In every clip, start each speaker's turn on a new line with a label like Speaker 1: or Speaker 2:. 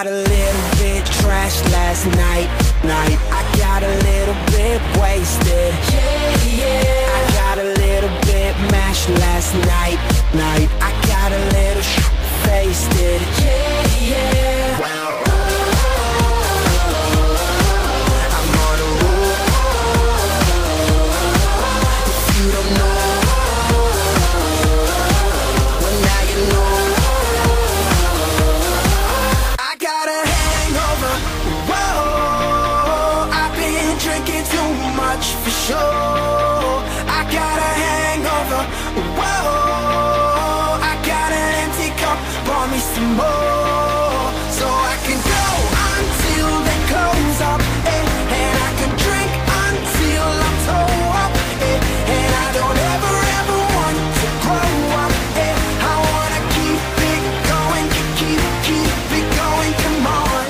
Speaker 1: got a little bit trashed last night. I got a little bit wasted. I got a little bit mashed last night. I got a little wasted. Wow. I'm on a roll. If you don't know, well now you know. I got a hangover. Whoa, I've been drinking too much for sure. I got a hangover. Whoa, I got an empty cup. Pour me some more, so I can go until they close up, and I can drink until I'm toe up, and I don't ever want to grow up, I wanna keep it going, keep it going, come on.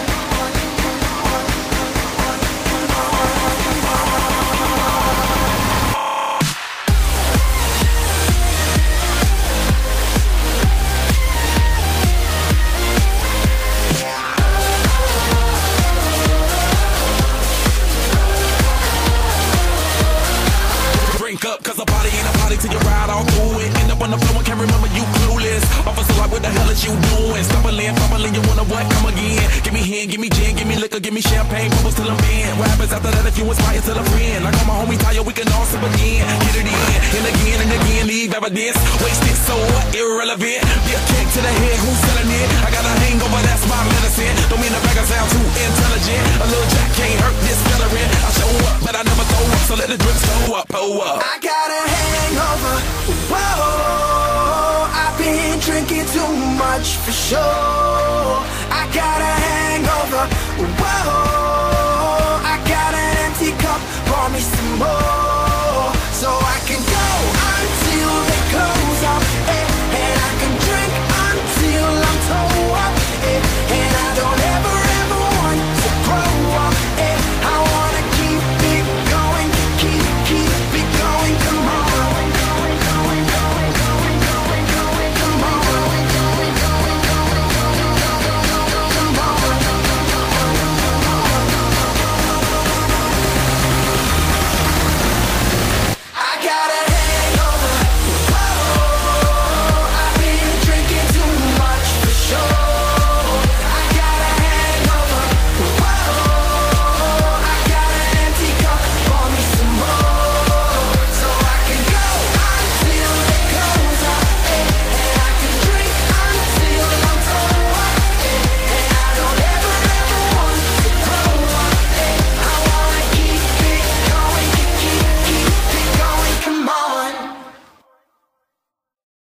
Speaker 2: Drink up, cause a party ain't a party till you ride all through it. End up on the floor and can't remember you clueless. Officer like, what the hell is you doing? Stumbling, fumbling, you wanna what? Come again. Give me hen, give me gin, give me liquor, give me champagne, bubbles till I'm in. What happens after that if you inspire till a friend? Like all my homies tired, we can all sip again. Get it in, and again, leave evidence. Wasted, so what? Irrelevant. Be a kick to the head, who's selling it? I got a hangover, that's my medicine. Don't mean the bag I sound too intelligent. A little jack can't hurt this veteran. I show up, but I never throw up, so let the drinks go up, pull up.
Speaker 1: I got a hangover. Whoa, I've been drinking too much for sure.